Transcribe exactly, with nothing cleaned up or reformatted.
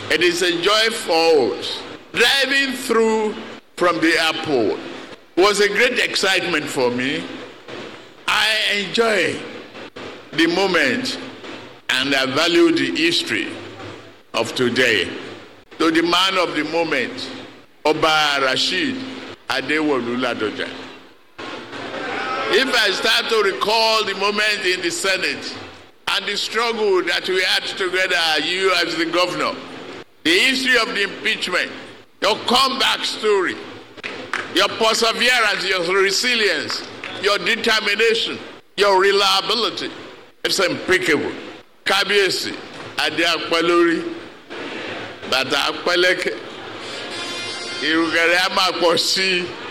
It is a joy for us. Driving through from the airport was a great excitement for me. I enjoy the moment and I value the history of today. To the man of the moment, Oba Rashid Adewolu Ladoja. If I start to recall the moment in the Senate and the struggle that we had together, you as the governor, the history of the impeachment, your comeback story, your perseverance, your resilience, your determination, your reliability, it's impeccable. Kábíyèsí, Adé Apẹ́lórí, Bàtà Apẹ́lẹ́kẹ̀, ìrùkẹ̀rẹ̀ á máa pọ̀ sí i.